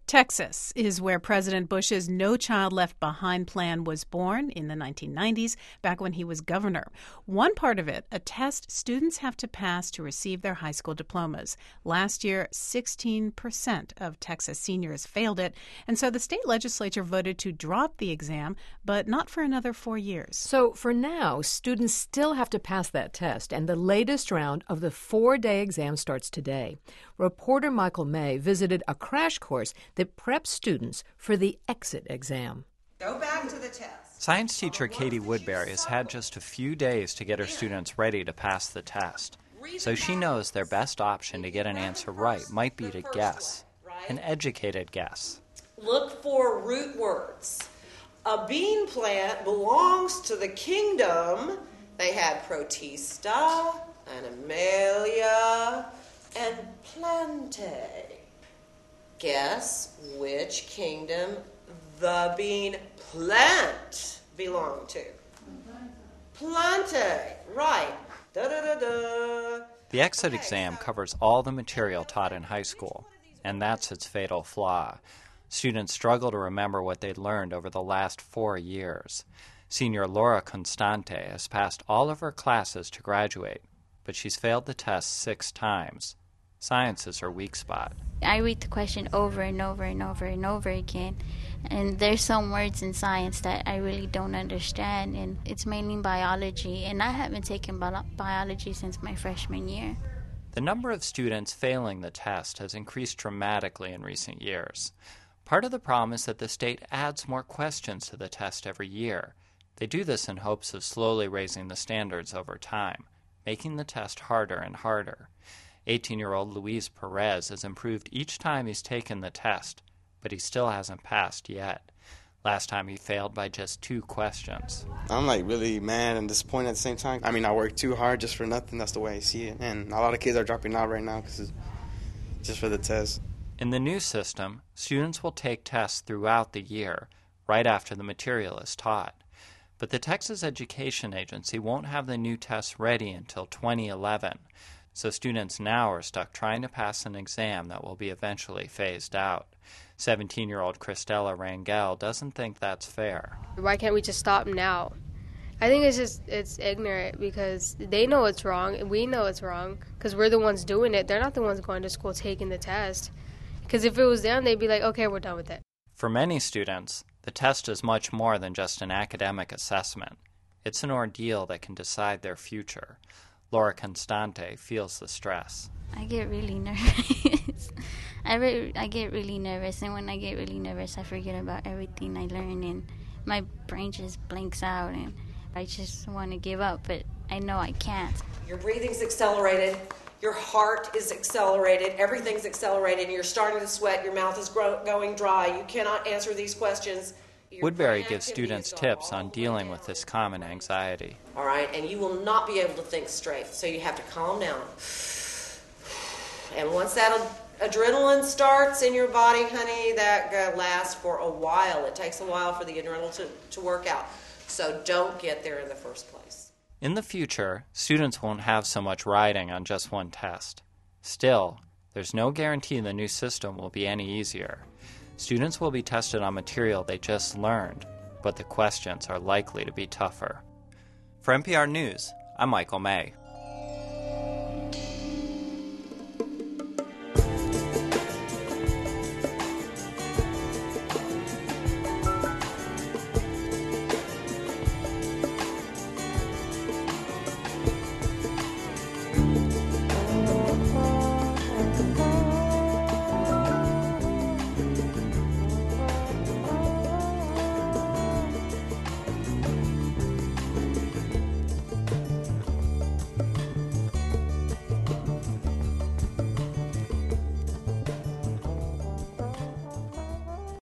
Texas is where President Bush's No Child Left Behind plan was born in the 1990s, back when he was governor. One part of it, a test students have to pass to receive their high school diplomas. Last year, 16% of Texas seniors failed it, and so the state legislature voted to drop the exam, but not for another 4 years. So for now, students still have to pass that test, and the latest round of the 4-day exam starts today. Reporter Michael May visited a crash course that preps students for the exit exam. Go back to the test. Science teacher Katie Woodbury has had just a few days to get her students ready to pass the test. So she knows their best option to get an answer right might be to guess, an educated guess. Look for root words. A bean plant belongs to the kingdom. They had Protista, Animalia, and Plantae. Guess which kingdom the bean plant belonged to. Plantae, right. Da-da-da-da. The exit exam covers all the material taught in high school, and that's its fatal flaw. Students struggle to remember what they'd learned over the last 4 years. Senior Laura Constante has passed all of her classes to graduate, but she's failed the test 6 times. Science is her weak spot. I read the question over and over and over and over again, and there's some words in science that I really don't understand, and it's mainly biology, and I haven't taken biology since my freshman year. The number of students failing the test has increased dramatically in recent years. Part of the problem is that the state adds more questions to the test every year. They do this in hopes of slowly raising the standards over time, making the test harder and harder. 18-year-old Luis Perez has improved each time he's taken the test, but he still hasn't passed yet. Last time he failed by just 2 questions. I'm really mad and disappointed at the same time. I worked too hard just for nothing. That's the way I see it. And a lot of kids are dropping out right now because it's just for the test. In the new system, students will take tests throughout the year, right after the material is taught. But the Texas Education Agency won't have the new tests ready until 2011. So students now are stuck trying to pass an exam that will be eventually phased out. 17-year-old Christella Rangel doesn't think that's fair. Why can't we just stop now? I think it's ignorant because they know it's wrong and we know it's wrong because we're the ones doing it. They're not the ones going to school taking the test. Because if it was them, they'd be like, okay, we're done with it. For many students, the test is much more than just an academic assessment. It's an ordeal that can decide their future. Laura Constante feels the stress. I get really nervous. I get really nervous, and when I get really nervous, I forget about everything I learned, and my brain just blanks out, and I just want to give up, but I know I can't. Your breathing's accelerated. Your heart is accelerated. Everything's accelerated. You're starting to sweat. Your mouth is going dry. You cannot answer these questions. Woodbury gives students tips on dealing with this common anxiety. All right, and you will not be able to think straight, so you have to calm down. And once that adrenaline starts in your body, honey, that lasts for a while. It takes a while for the adrenaline to work out. So don't get there in the first place. In the future, students won't have so much riding on just one test. Still, there's no guarantee the new system will be any easier. Students will be tested on material they just learned, but the questions are likely to be tougher. For NPR News, I'm Michael May.